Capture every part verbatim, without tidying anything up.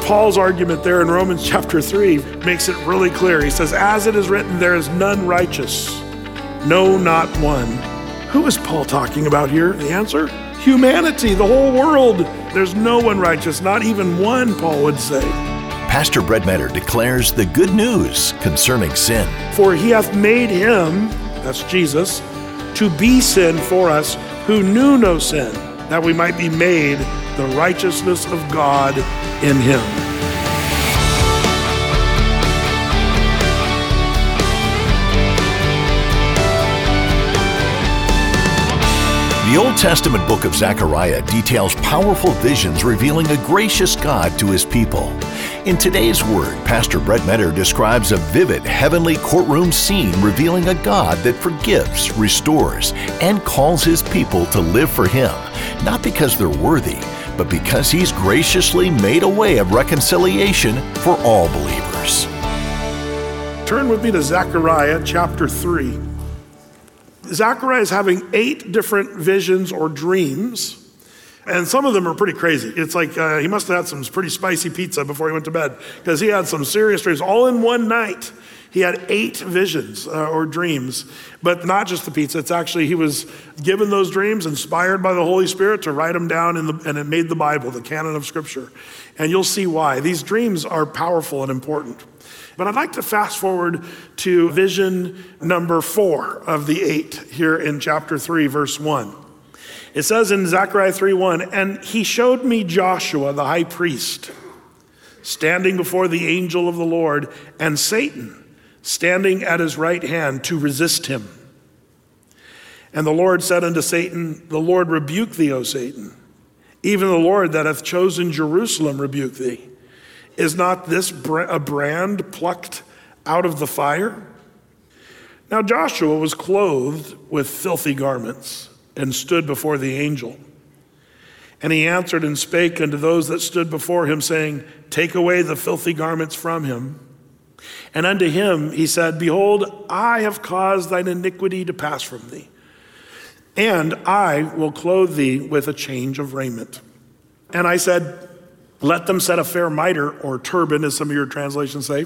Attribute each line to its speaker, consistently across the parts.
Speaker 1: Paul's argument there in Romans chapter three makes it really clear. He says, as it is written, there is none righteous, no, not one. Who is Paul talking about here? The answer? Humanity, the whole world. There's no one righteous, not even one, Paul would say.
Speaker 2: Pastor Brett Metter declares the good news concerning sin.
Speaker 1: For he hath made him, that's Jesus, to be sin for us who knew no sin, that we might be made the righteousness of God in him.
Speaker 2: The Old Testament book of Zechariah details powerful visions revealing a gracious God to his people. In today's Word, Pastor Brett Metter describes a vivid heavenly courtroom scene revealing a God that forgives, restores, and calls his people to live for him, not because they're worthy, but because he's graciously made a way of reconciliation for all believers.
Speaker 1: Turn with me to Zechariah chapter three. Zechariah is having eight different visions or dreams, and some of them are pretty crazy. It's like uh, he must have had some pretty spicy pizza before he went to bed, because he had some serious dreams. All in one night, he had eight visions uh, or dreams, but not just the pizza. It's actually, he was given those dreams, inspired by the Holy Spirit to write them down, in the, and it made the Bible, the canon of Scripture. And you'll see why. These dreams are powerful and important. But I'd like to fast forward to vision number four of the eight here in chapter three, verse one. It says in Zechariah three one, and he showed me Joshua, the high priest, standing before the angel of the Lord, and Satan standing at his right hand to resist him. And the Lord said unto Satan, the Lord rebuke thee, O Satan. Even the Lord that hath chosen Jerusalem rebuke thee. Is not this a brand plucked out of the fire? Now Joshua was clothed with filthy garments and stood before the angel. And he answered and spake unto those that stood before him, saying, take away the filthy garments from him. And unto him he said, behold, I have caused thine iniquity to pass from thee, and I will clothe thee with a change of raiment. And I said, let them set a fair mitre, or turban, as some of your translations say.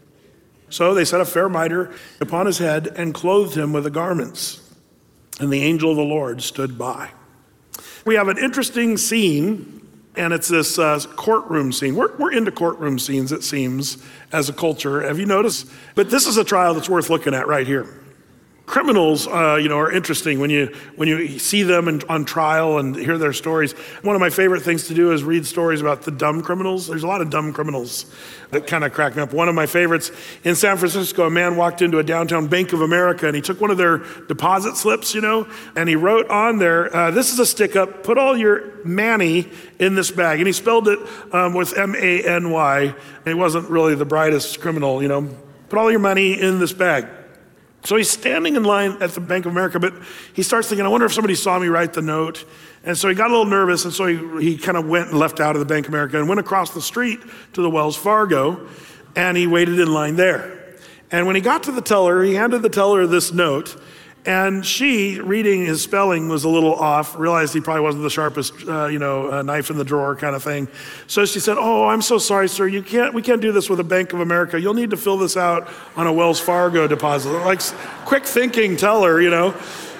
Speaker 1: So they set a fair mitre upon his head and clothed him with the garments. And the angel of the Lord stood by. We have an interesting scene, and it's this uh, courtroom scene. We're, we're into courtroom scenes, it seems, as a culture. Have you noticed? But this is a trial that's worth looking at right here. Criminals, uh, you know, are interesting when you when you see them in, on trial and hear their stories. One of my favorite things to do is read stories about the dumb criminals. There's a lot of dumb criminals that kind of crack me up. One of my favorites, in San Francisco, a man walked into a downtown Bank of America, and he took one of their deposit slips, you know, and he wrote on there, uh, this is a stick-up, put all your Manny in this bag. And he spelled it um, with M A N Y, and he wasn't really the brightest criminal, you know. Put all your money in this bag. So he's standing in line at the Bank of America, but he starts thinking, I wonder if somebody saw me write the note. And so he got a little nervous, and so he, he kind of went and left out of the Bank of America and went across the street to the Wells Fargo, and he waited in line there. And when he got to the teller, he handed the teller this note, and she, reading his spelling, was a little off, realized he probably wasn't the sharpest, uh, you know, uh, knife in the drawer kind of thing. So she said, oh, I'm so sorry, sir. You can't, we can't do this with a Bank of America. You'll need to fill this out on a Wells Fargo deposit. Like, quick thinking teller, you know.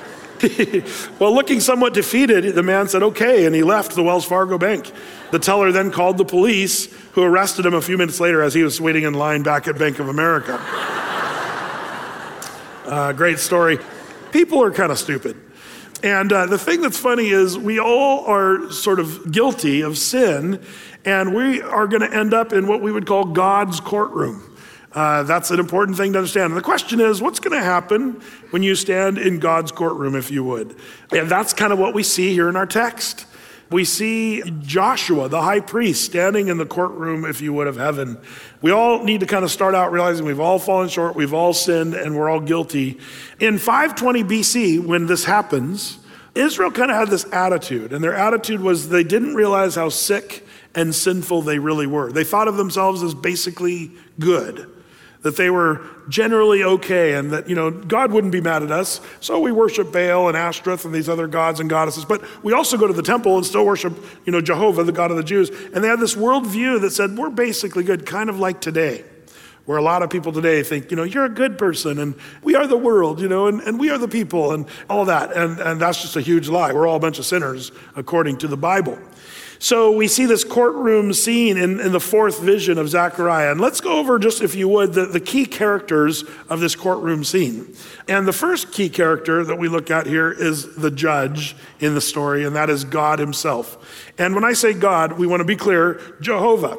Speaker 1: Well, looking somewhat defeated, the man said, okay, and he left the Wells Fargo bank. The teller then called the police, who arrested him a few minutes later as he was waiting in line back at Bank of America. uh, great story. People are kind of stupid. And uh, the thing that's funny is we all are sort of guilty of sin, and we are going to end up in what we would call God's courtroom. Uh, that's an important thing to understand. And the question is, what's going to happen when you stand in God's courtroom, if you would? And that's kind of what we see here in our text. We see Joshua, the high priest, standing in the courtroom, if you would, of heaven. We all need to kind of start out realizing we've all fallen short, we've all sinned, and we're all guilty. In five twenty B C, when this happens, Israel kind of had this attitude, and their attitude was they didn't realize how sick and sinful they really were. They thought of themselves as basically good. that they were generally okay and that, you know, God wouldn't be mad at us. So we worship Baal and Ashtoreth and these other gods and goddesses, but we also go to the temple and still worship, you know, Jehovah, the God of the Jews. And they had this worldview that said, we're basically good, kind of like today, where a lot of people today think, you know, you're a good person and we are the world, you know, and, and we are the people and all that. And, and that's just a huge lie. We're all a bunch of sinners according to the Bible. So we see this courtroom scene in, in the fourth vision of Zechariah. And let's go over just, if you would, the, the key characters of this courtroom scene. And the first key character that we look at here is the judge in the story, and that is God himself. And when I say God, we want to be clear, Jehovah.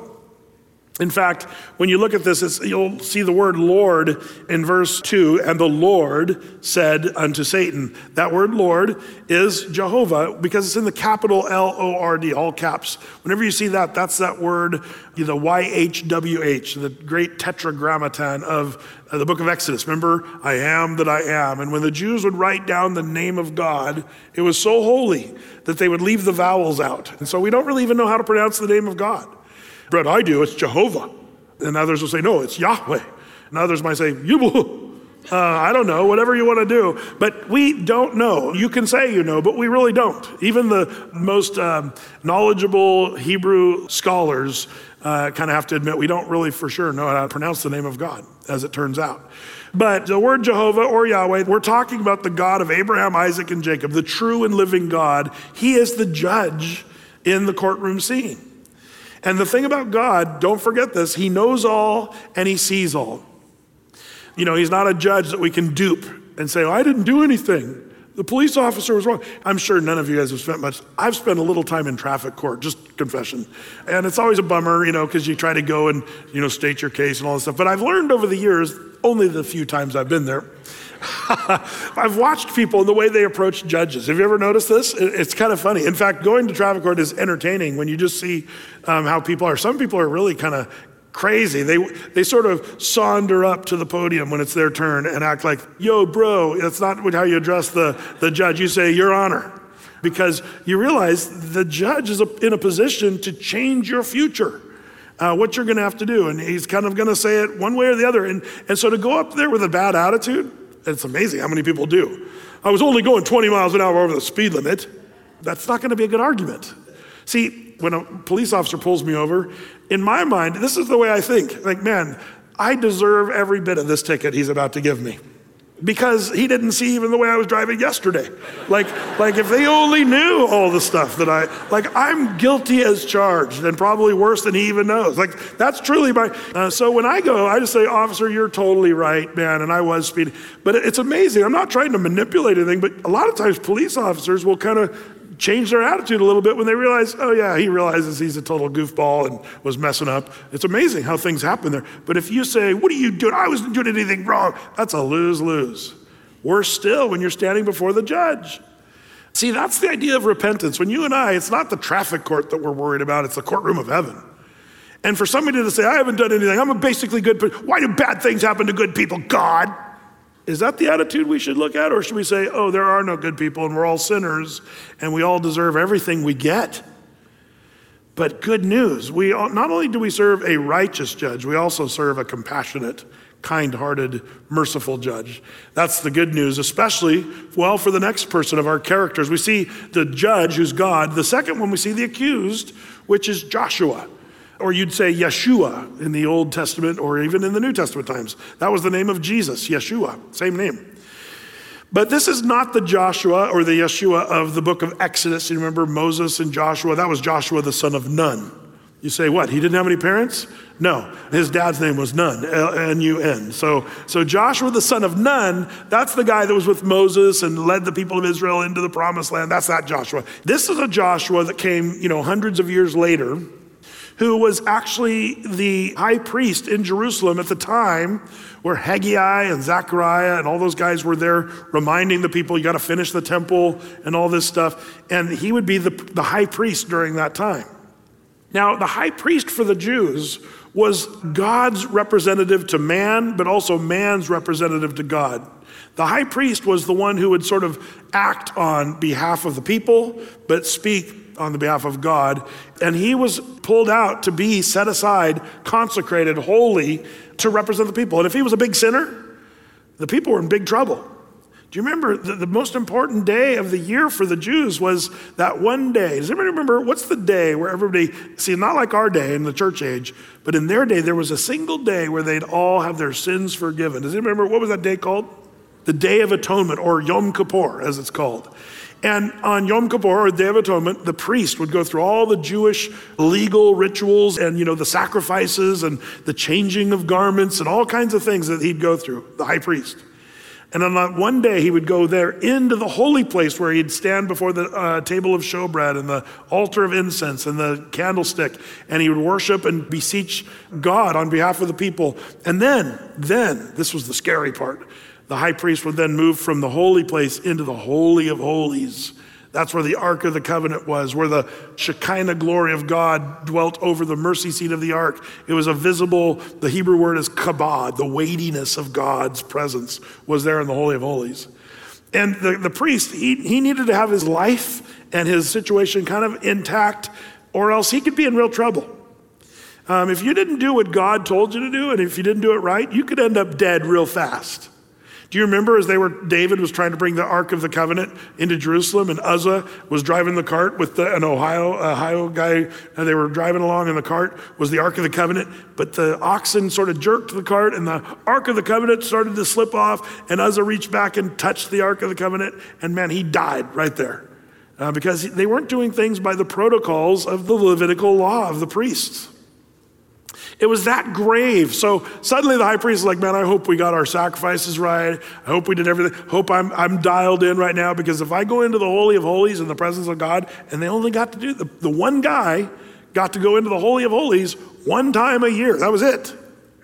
Speaker 1: In fact, when you look at this, it's, you'll see the word Lord in verse two, and the Lord said unto Satan. That word Lord is Jehovah because it's in the capital L O R D, all caps. Whenever you see that, that's that word, the Y H W H, the great tetragrammaton of the book of Exodus. Remember, I am that I am. And when the Jews would write down the name of God, it was so holy that they would leave the vowels out. And so we don't really even know how to pronounce the name of God. But I do, it's Jehovah. And others will say, no, it's Yahweh. And others might say, Yubu. Uh, I don't know, whatever you want to do. But we don't know. You can say you know, but we really don't. Even the most um, knowledgeable Hebrew scholars uh, kind of have to admit we don't really for sure know how to pronounce the name of God, as it turns out. But the word Jehovah or Yahweh, we're talking about the God of Abraham, Isaac, and Jacob, the true and living God. He is the judge in the courtroom scene. And the thing about God, don't forget this, he knows all and he sees all. You know, he's not a judge that we can dupe and say, oh, I didn't do anything. The police officer was wrong. I'm sure none of you guys have spent much. I've spent a little time in traffic court, just confession. And it's always a bummer, you know, because you try to go and, you know, state your case and all this stuff. But I've learned over the years, only the few times I've been there, I've watched people and the way they approach judges. Have you ever noticed this? It's kind of funny. In fact, going to traffic court is entertaining when you just see um, how people are. Some people are really kind of crazy. They they sort of saunder up to the podium when it's their turn and act like, yo, bro, that's not how you address the, the judge. You say, Your Honor, because you realize the judge is in a position to change your future. Uh, what you're going to have to do. And he's kind of going to say it one way or the other. And, and so to go up there with a bad attitude, it's amazing how many people do. I was only going twenty miles an hour over the speed limit. That's not going to be a good argument. See, when a police officer pulls me over, in my mind, this is the way I think. Like, man, I deserve every bit of this ticket he's about to give me. Because he didn't see even the way I was driving yesterday. Like, like if they only knew all the stuff that I, like I'm guilty as charged and probably worse than he even knows. Like that's truly my, uh, so when I go, I just say, officer, you're totally right, man, and I was speeding. But it's amazing, I'm not trying to manipulate anything, but a lot of times police officers will kind of change their attitude a little bit when they realize, oh yeah, he realizes he's a total goofball and was messing up. It's amazing how things happen there. But if you say, what are you doing? I wasn't doing anything wrong. That's a lose-lose. Worse still when you're standing before the judge. See, that's the idea of repentance. When you and I, it's not the traffic court that we're worried about, it's the courtroom of heaven. And for somebody to say, I haven't done anything, I'm a basically good person. Why do bad things happen to good people? God. Is that the attitude we should look at? Or should we say, oh, there are no good people and we're all sinners and we all deserve everything we get? But good news, we all, not only do we serve a righteous judge, we also serve a compassionate, kind-hearted, merciful judge. That's the good news, especially, well, for the next person of our characters. We see the judge, who's God. The second one, we see the accused, which is Joshua. Or you'd say Yeshua in the Old Testament or even in the New Testament times. That was the name of Jesus, Yeshua, same name. But this is not the Joshua or the Yeshua of the book of Exodus. You remember Moses and Joshua? That was Joshua, the son of Nun. You say, what, he didn't have any parents? No, his dad's name was Nun, N U N. So, so Joshua, the son of Nun, that's the guy that was with Moses and led the people of Israel into the promised land. That's that Joshua. This is a Joshua that came, you know, hundreds of years later, who was actually the high priest in Jerusalem at the time where Haggai and Zechariah and all those guys were there reminding the people, you got to finish the temple and all this stuff. And he would be the, the high priest during that time. Now, the high priest for the Jews was God's representative to man, but also man's representative to God. The high priest was the one who would sort of act on behalf of the people, but speak on the behalf of God, and he was pulled out to be set aside, consecrated, holy, to represent the people. And if he was a big sinner, the people were in big trouble. Do you remember the, the most important day of the year for the Jews was that one day? Does anybody remember what's the day where everybody, see, not like our day in the church age, but in their day, there was a single day where they'd all have their sins forgiven. Does anybody remember, what was that day called? The Day of Atonement, or Yom Kippur, as it's called. And on Yom Kippur, or Day of Atonement, the priest would go through all the Jewish legal rituals and, you know, the sacrifices and the changing of garments and all kinds of things that he'd go through, the high priest. And on that one day, he would go there into the holy place where he'd stand before the uh, table of showbread and the altar of incense and the candlestick, and he would worship and beseech God on behalf of the people. And then, then, this was the scary part, the high priest would then move from the holy place into the Holy of Holies. That's where the Ark of the Covenant was, where the Shekinah glory of God dwelt over the mercy seat of the Ark. It was a visible, the Hebrew word is kabod, the weightiness of God's presence was there in the Holy of Holies. And the, the priest, he, he needed to have his life and his situation kind of intact, or else he could be in real trouble. Um, if you didn't do what God told you to do, and if you didn't do it right, you could end up dead real fast. Do you remember as they were, David was trying to bring the Ark of the Covenant into Jerusalem, and Uzzah was driving the cart with the, an Ohio, Ohio guy, and they were driving along in the cart was the Ark of the Covenant, but the oxen sort of jerked the cart and the Ark of the Covenant started to slip off, and Uzzah reached back and touched the Ark of the Covenant, and man, he died right there uh, because they weren't doing things by the protocols of the Levitical law of the priests. It was that grave. So suddenly the high priest is like, man, I hope we got our sacrifices right. I hope we did everything. Hope I'm I'm dialed in right now, because if I go into the Holy of Holies in the presence of God, and they only got to do, the, the one guy got to go into the Holy of Holies one time a year. That was it.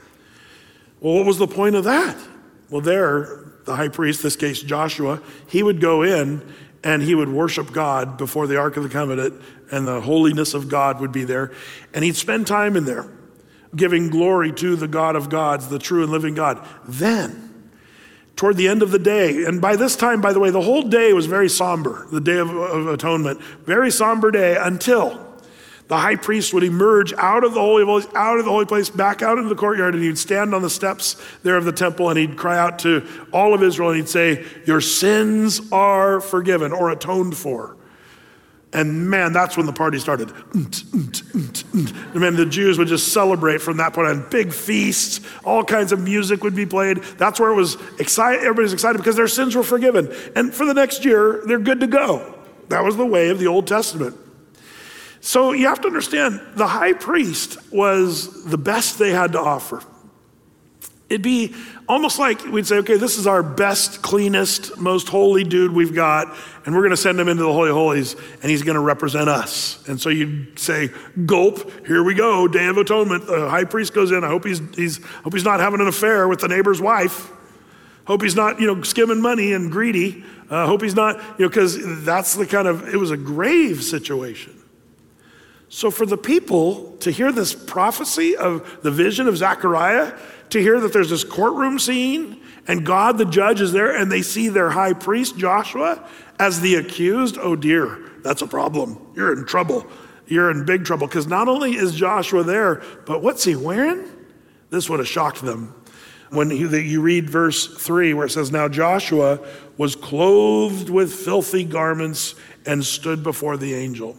Speaker 1: Well, what was the point of that? Well, there, the high priest, this case Joshua, he would go in and he would worship God before the Ark of the Covenant, and the holiness of God would be there. And he'd spend time in there, giving glory to the God of gods, the true and living God. Then, toward the end of the day, and by this time, by the way, the whole day was very somber, the Day of, of Atonement, very somber day, until the high priest would emerge out of the Holy of Holies, out of the holy place, back out into the courtyard, and he'd stand on the steps there of the temple, and he'd cry out to all of Israel, and he'd say, your sins are forgiven or atoned for. And man, that's when the party started. And man, the Jews would just celebrate from that point on. Big feasts, all kinds of music would be played. That's where it was excited. Everybody's excited because their sins were forgiven. And for the next year, they're good to go. That was the way of the Old Testament. So you have to understand, the high priest was the best they had to offer. It'd be almost like we'd say, okay, this is our best, cleanest, most holy dude we've got, and we're gonna send him into the Holy of Holies, and he's gonna represent us. And so you'd say, gulp, here we go, Day of Atonement. The high priest goes in. I hope he's, he's, hope he's not having an affair with the neighbor's wife. Hope he's not, you know, skimming money and greedy. Uh, hope he's not, you know, because that's the kind of, it was a grave situation. So for the people to hear this prophecy of the vision of Zechariah, to hear that there's this courtroom scene and God the judge is there, and they see their high priest Joshua as the accused, oh dear, that's a problem. You're in trouble. You're in big trouble, because not only is Joshua there, but what's he wearing? This would have shocked them. When he, you read verse three where it says, now Joshua was clothed with filthy garments and stood before the angel.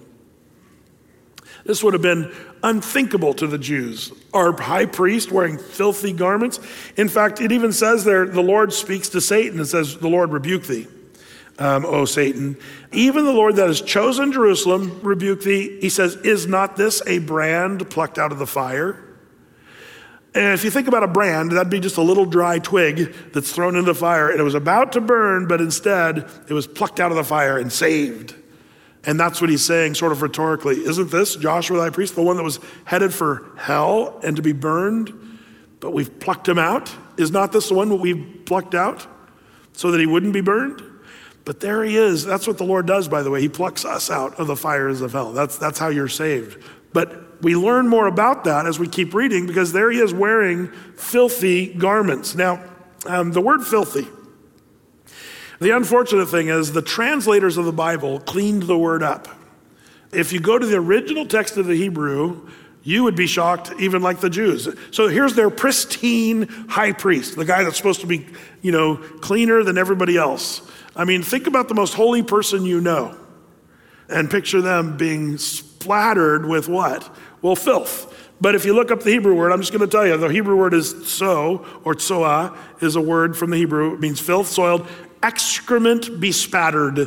Speaker 1: This would have been unthinkable to the Jews. Our high priest wearing filthy garments. In fact, it even says there, the Lord speaks to Satan. It says, the Lord rebuke thee, um, O Satan. Even the Lord that has chosen Jerusalem rebuke thee. He says, is not this a brand plucked out of the fire? And if you think about a brand, that'd be just a little dry twig that's thrown into the fire, and it was about to burn, but instead it was plucked out of the fire and saved. And that's what he's saying sort of rhetorically. Isn't this Joshua the high priest, the one that was headed for hell and to be burned, but we've plucked him out? Is not this the one that we've plucked out so that he wouldn't be burned? But there he is. That's what the Lord does, by the way. He plucks us out of the fires of hell. That's, that's how you're saved. But we learn more about that as we keep reading, because there he is wearing filthy garments. Now, um, the word filthy, the unfortunate thing is the translators of the Bible cleaned the word up. If you go to the original text of the Hebrew, you would be shocked, even like the Jews. So here's their pristine high priest, the guy that's supposed to be, you know, cleaner than everybody else. I mean, think about the most holy person you know and picture them being splattered with what? Well, filth. But if you look up the Hebrew word, I'm just going to tell you, the Hebrew word is so, or tsoah, is a word from the Hebrew. It means filth, soiled, excrement bespattered.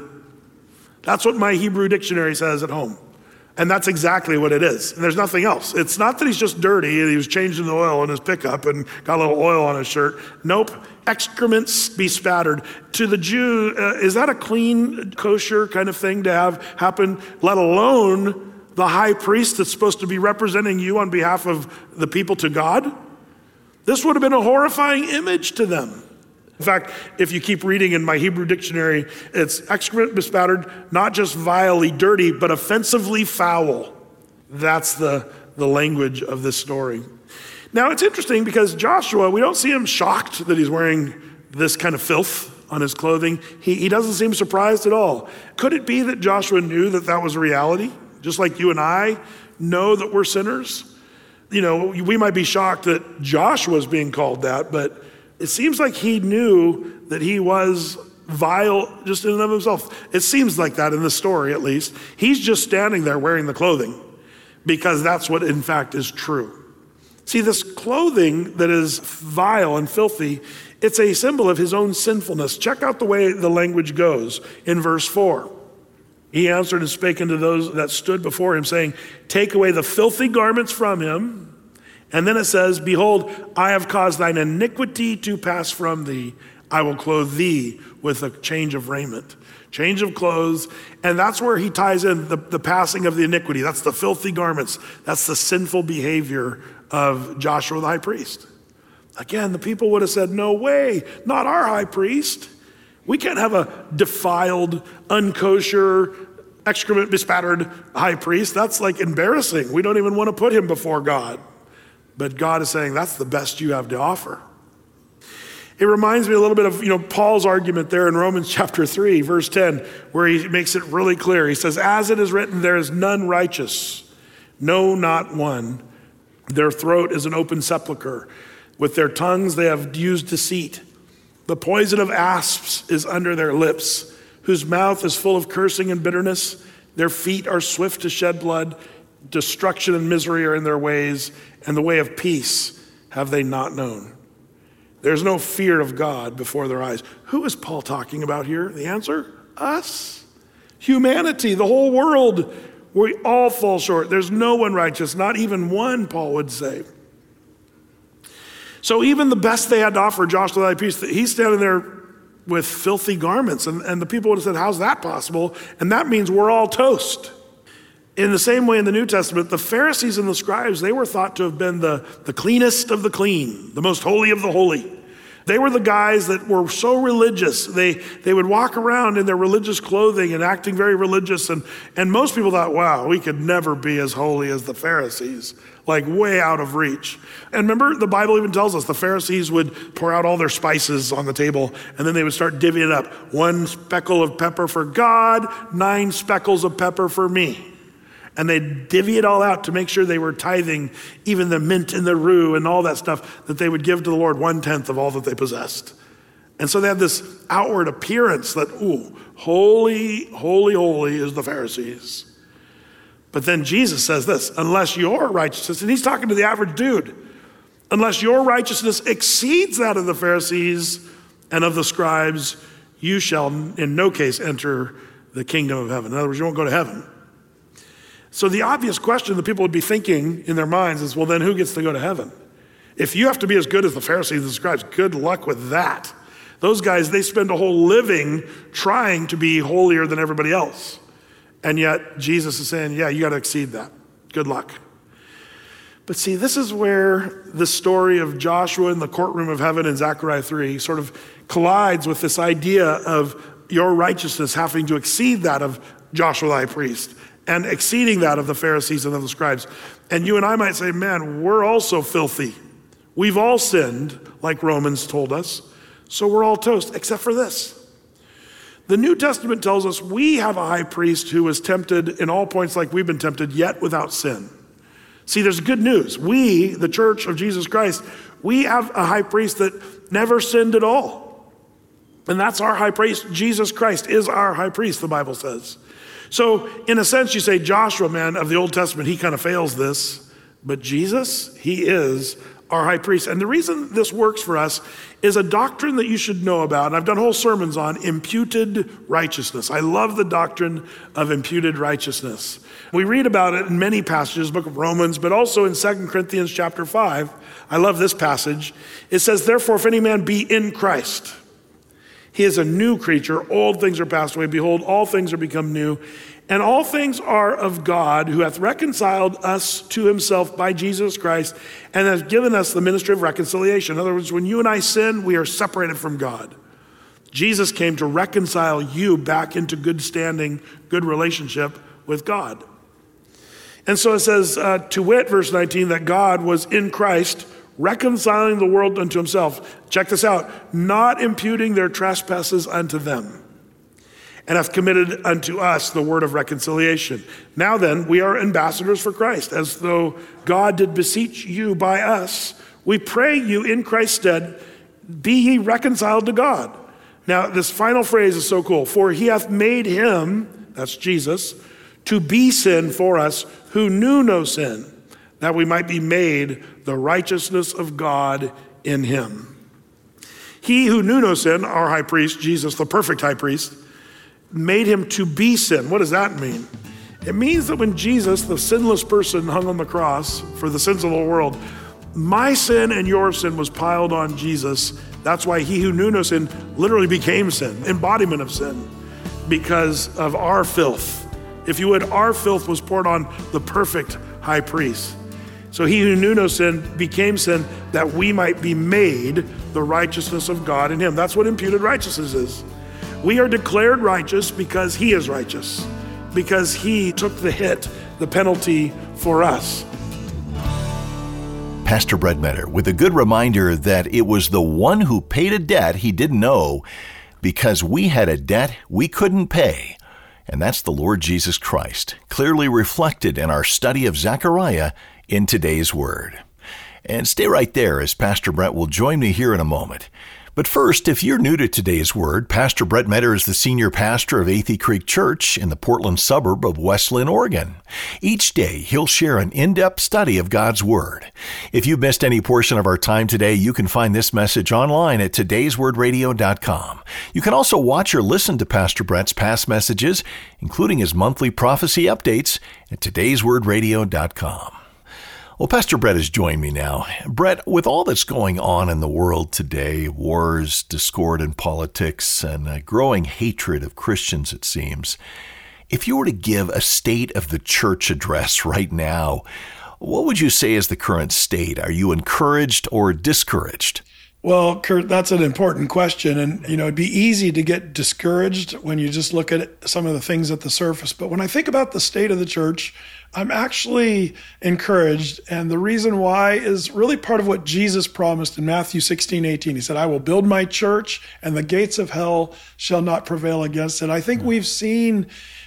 Speaker 1: That's what my Hebrew dictionary says at home. And that's exactly what it is. And there's nothing else. It's not that he's just dirty and he was changing the oil in his pickup and got a little oil on his shirt. Nope. Excrements bespattered. To the Jew, uh, is that a clean, kosher kind of thing to have happen, let alone the high priest that's supposed to be representing you on behalf of the people to God? This would have been a horrifying image to them. In fact, if you keep reading in my Hebrew dictionary, it's excrement bespattered, not just vilely dirty, but offensively foul. That's the, the language of this story. Now, it's interesting because Joshua, we don't see him shocked that he's wearing this kind of filth on his clothing. He, he doesn't seem surprised at all. Could it be that Joshua knew that that was a reality? Just like you and I know that we're sinners? You know, we might be shocked that Joshua's being called that, but it seems like he knew that he was vile just in and of himself. It seems like that in the story, at least. He's just standing there wearing the clothing because that's what in fact is true. See, this clothing that is vile and filthy, it's a symbol of his own sinfulness. Check out the way the language goes in verse four. He answered and spake unto those that stood before him, saying, take away the filthy garments from him. And then it says, behold, I have caused thine iniquity to pass from thee. I will clothe thee with a change of raiment, change of clothes. And that's where he ties in the, the passing of the iniquity. That's the filthy garments. That's the sinful behavior of Joshua the high priest. Again, the people would have said, no way, not our high priest. We can't have a defiled, unkosher, excrement bespattered high priest. That's like embarrassing. We don't even want to put him before God. But God is saying, that's the best you have to offer. It reminds me a little bit of, you know, Paul's argument there in Romans chapter three, verse ten, where he makes it really clear. He says, as it is written, there is none righteous, no, not one. Their throat is an open sepulcher. With their tongues they have used deceit. The poison of asps is under their lips, whose mouth is full of cursing and bitterness. Their feet are swift to shed blood. Destruction and misery are in their ways, and the way of peace have they not known. There's no fear of God before their eyes. Who is Paul talking about here? The answer? Us. Humanity, the whole world. We all fall short. There's no one righteous, not even one, Paul would say. So even the best they had to offer, Joshua the high priest, he's standing there with filthy garments, and, and the people would have said, how's that possible? And that means we're all toast. In the same way in the New Testament, the Pharisees and the scribes, they were thought to have been the, the cleanest of the clean, the most holy of the holy. They were the guys that were so religious. They they would walk around in their religious clothing and acting very religious. And, and most people thought, wow, we could never be as holy as the Pharisees, like way out of reach. And remember, the Bible even tells us the Pharisees would pour out all their spices on the table, and then they would start divvying it up. One speckle of pepper for God, nine speckles of pepper for me. And they'd divvy it all out to make sure they were tithing even the mint and the rue and all that stuff that they would give to the Lord, one-tenth of all that they possessed. And so they had this outward appearance that, ooh, holy, holy, holy is the Pharisees. But then Jesus says this, unless your righteousness, and he's talking to the average dude, unless your righteousness exceeds that of the Pharisees and of the scribes, you shall in no case enter the kingdom of heaven. In other words, you won't go to heaven. So the obvious question that people would be thinking in their minds is, well, then who gets to go to heaven? If you have to be as good as the Pharisees and the scribes, good luck with that. Those guys, they spend a whole living trying to be holier than everybody else. And yet Jesus is saying, yeah, you got to exceed that. Good luck. But see, this is where the story of Joshua in the courtroom of heaven in Zechariah three sort of collides with this idea of your righteousness having to exceed that of Joshua the high priest, and exceeding that of the Pharisees and of the scribes. And you and I might say, man, we're also filthy. We've all sinned, like Romans told us, so we're all toast, except for this. The New Testament tells us we have a high priest who was tempted in all points like we've been tempted, yet without sin. See, there's good news. We, the church of Jesus Christ, we have a high priest that never sinned at all. And that's our high priest. Jesus Christ is our high priest, the Bible says. So in a sense, you say Joshua, man, of the Old Testament, he kind of fails this. But Jesus, he is our high priest. And the reason this works for us is a doctrine that you should know about. And I've done whole sermons on imputed righteousness. I love the doctrine of imputed righteousness. We read about it in many passages, the book of Romans, but also in Second Corinthians chapter five. I love this passage. It says, therefore, if any man be in Christ, he is a new creature. Old things are passed away. Behold, all things are become new. And all things are of God, who hath reconciled us to himself by Jesus Christ, and has given us the ministry of reconciliation. In other words, when you and I sin, we are separated from God. Jesus came to reconcile you back into good standing, good relationship with God. And so it says, uh, to wit, verse nineteen, that God was in Christ, reconciling the world unto himself. Check this out. Not imputing their trespasses unto them, and hath committed unto us the word of reconciliation. Now then, we are ambassadors for Christ, as though God did beseech you by us. We pray you in Christ's stead, be ye reconciled to God. Now, this final phrase is so cool. For he hath made him, that's Jesus, to be sin for us, who knew no sin, that we might be made the righteousness of God in him. He who knew no sin, our high priest, Jesus, the perfect high priest, made him to be sin. What does that mean? It means that when Jesus, the sinless person, hung on the cross for the sins of the world, my sin and your sin was piled on Jesus. That's why he who knew no sin literally became sin, embodiment of sin, because of our filth. If you would, our filth was poured on the perfect high priest. So he who knew no sin became sin, that we might be made the righteousness of God in him. That's what imputed righteousness is. We are declared righteous because he is righteous, because he took the hit, the penalty for us.
Speaker 2: Pastor Brett Metter with a good reminder that it was the one who paid a debt he didn't owe because we had a debt we couldn't pay. And that's the Lord Jesus Christ, clearly reflected in our study of Zechariah in today's Word. And stay right there as Pastor Brett will join me here in a moment. But first, if you're new to today's Word, Pastor Brett Metter is the senior pastor of Athey Creek Church in the Portland suburb of West Linn, Oregon. Each day, he'll share an in-depth study of God's Word. If you missed any portion of our time today, you can find this message online at todays word radio dot com. You can also watch or listen to Pastor Brett's past messages, including his monthly prophecy updates, at todays word radio dot com. Well, Pastor Brett has joined me now. Brett, with all that's going on in the world today, wars, discord in politics, and a growing hatred of Christians, it seems, if you were to give a state of the church address right now, what would you say is the current state? Are you encouraged or discouraged?
Speaker 3: Well, Kurt, that's an important question. And, you know, it'd be easy to get discouraged when you just look at some of the things at the surface. But when I think about the state of the church, I'm actually encouraged. And the reason why is really part of what Jesus promised in Matthew sixteen eighteen. He said, I will build my church and the gates of hell shall not prevail against it. I think mm-hmm. we've seen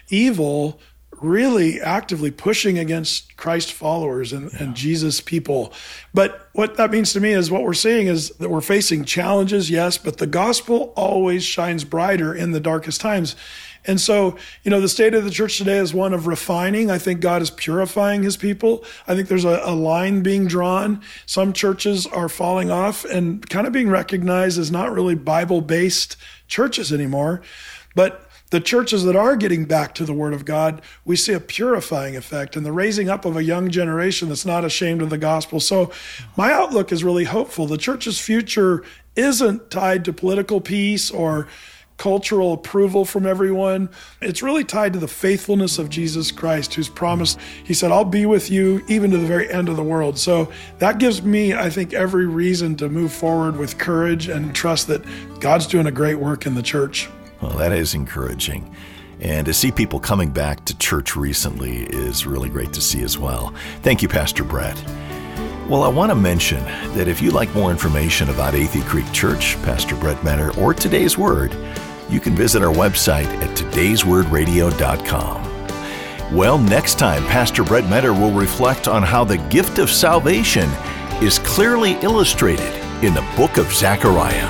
Speaker 3: evil really actively pushing against Christ followers and, yeah. and Jesus people. But what that means to me is what we're seeing is that we're facing challenges, yes, but the gospel always shines brighter in the darkest times. And so, you know, the state of the church today is one of refining. I think God is purifying his people. I think there's a, a line being drawn. Some churches are falling off and kind of being recognized as not really Bible-based churches anymore. But the churches that are getting back to the Word of God, we see a purifying effect and the raising up of a young generation that's not ashamed of the gospel. So my outlook is really hopeful. The church's future isn't tied to political peace or cultural approval from everyone. It's really tied to the faithfulness of Jesus Christ, who's promised, he said, I'll be with you even to the very end of the world. So that gives me, I think, every reason to move forward with courage and trust that God's doing a great work in the church.
Speaker 2: Well, that is encouraging. And to see people coming back to church recently is really great to see as well. Thank you, Pastor Brett. Well, I want to mention that if you'd like more information about Athey Creek Church, Pastor Brett Metter, or today's Word, you can visit our website at todays word radio dot com. Well, next time, Pastor Brett Metter will reflect on how the gift of salvation is clearly illustrated in the book of Zechariah.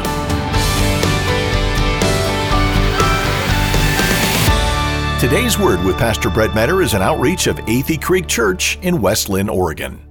Speaker 2: Today's Word with Pastor Brett Metter is an outreach of Athey Creek Church in West Linn, Oregon.